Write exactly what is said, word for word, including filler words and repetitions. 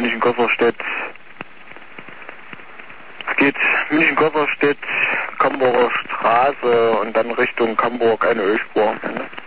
München-Gosserstedt. Es geht München-Gosserstedt, Camburger Straße und dann Richtung Camburg eine Ölspur am Ende.